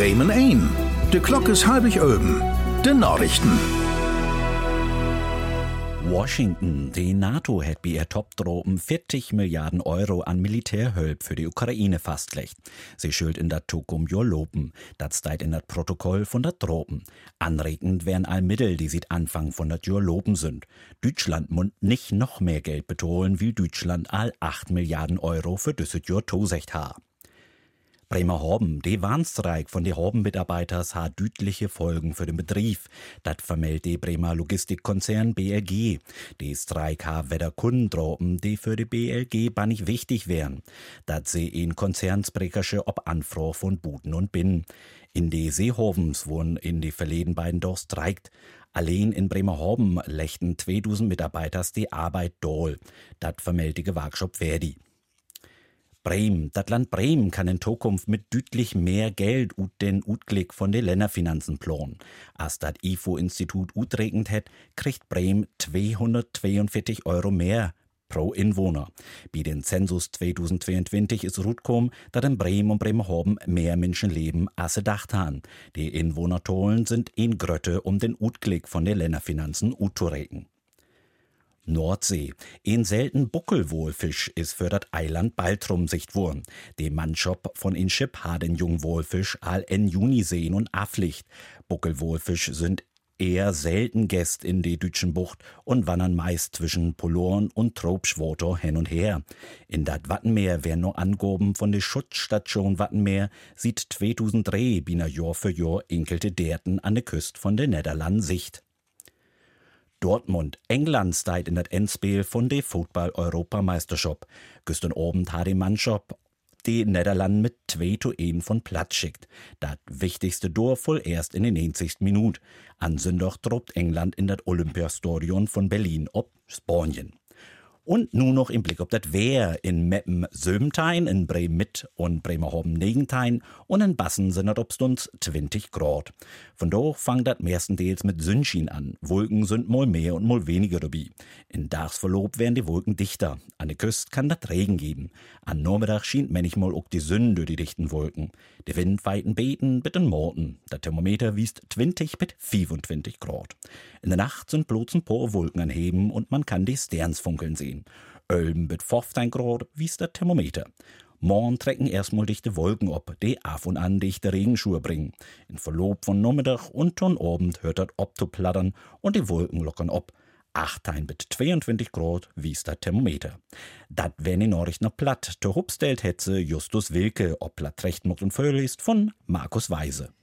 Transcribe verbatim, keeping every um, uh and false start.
Bremen ein. De Klok is halbig oben. De Nachrichten. Washington, die NATO hat bei ihr Toptropen vierzig Milliarden Euro an Militärhilfe für die Ukraine fastlegt. Sie schuld in der Tokum jo lopen. Das steht in das Protokoll von der Tropen. Anregend wären all Mittel, die sie Anfang von der jo lopen sind. Deutschland muss nicht noch mehr Geld betonen, wie Deutschland all acht Milliarden Euro für dieses jo tosecht ha. Bremerhaven, der Warnstreik von den Horben-Mitarbeiters hat deutliche Folgen für den Betrieb. Das vermeldet der Bremer Logistikkonzern B L G. Der Streik hat weder Kunden droppen, die für die B L G bannig wichtig wären. Das sie in Konzernsprechersche ob Anfrage von Buten und Binnen. In die Seehovens wurden in die verleden beiden doch streikt. Allein in Bremerhaven lechten zweitausend Mitarbeiters die Arbeit dohl. Das vermeldet die Gewerkschaft Verdi. Bremen, das Land Bremen kann in Zukunft mit deutlich mehr Geld ut den Utglick von den Länderfinanzen planen. Als das I F O-Institut utregend hat, kriegt Bremen zweihundertzweiundvierzig Euro mehr pro Inwohner. Bei den Zensus zweitausendzweiundzwanzig ist rutkom, dass in Bremen und Bremerhaven mehr Menschen leben, als sie dacht haben. Die Inwohnertollen sind in Grötte, um den Utglick von den Länderfinanzen utzuregen. Nordsee. Ein selten Buckelwohlfisch ist für das Eiland Baltrum sicht worden. Die Mannschaft von in Schipp hat den Jungwohlfisch all en Juni sehen und afflicht. Buckelwohlfisch sind eher selten Gäste in die deutschen Bucht und wandern meist zwischen Poloren und Tropschwater hin und her. In dat Wattenmeer werden noch Angaben von der Schutzstation Wattenmeer sieht zweitausenddrei bina Jahr für Jahr enkelte Derten an der Küste von den Niederlanden sicht. Dortmund, England steht in das Endspiel von der Football-Europameisterschaft. Gestern Abend hat die Mannschaft die Niederlande mit zwei zu eins von Platz schickt. Das wichtigste Tor voll erst in den neunzigsten Minute. An Sonntag drobt England in das Olympiastadion von Berlin ob Spanien. Und nun noch im Blick auf das Wehr. In Meppen Sömtein, in Bremen mit und Bremerhaven Negentein und in Bassen sind das obstunds zwanzig Grad. Von da fangt das meistens mit Sonnenschein an. Wolken sind mal mehr und mal weniger dabei. In Tagsverlauf werden die Wolken dichter. An der Küste kann das Regen geben. An Nachmittag scheint manchmal auch die Sonne durch die dichten Wolken. Der Wind weiten beten mit den Morten. Der Thermometer wiest zwanzig bis fünfundzwanzig Grad. In der Nacht sind bloß ein paar Wolken anheben und man kann die Sterns funkeln sehen. Ölben mit fünfzehn Grad wies der Thermometer. Morgen trecken erstmal dichte Wolken ab, die af und an dichte Regenschuhe bringen. In Verlauf von Nachmittag und von Abend hört das ob zu plattern und die Wolken lockern ab. achtzehn bis zweiundzwanzig Grad wies der Thermometer. Dat wären die Nachrichten noch platt. Der Hubstellt hetze Justus Wilke, ob platt recht macht und Vögel ist von Markus Weise.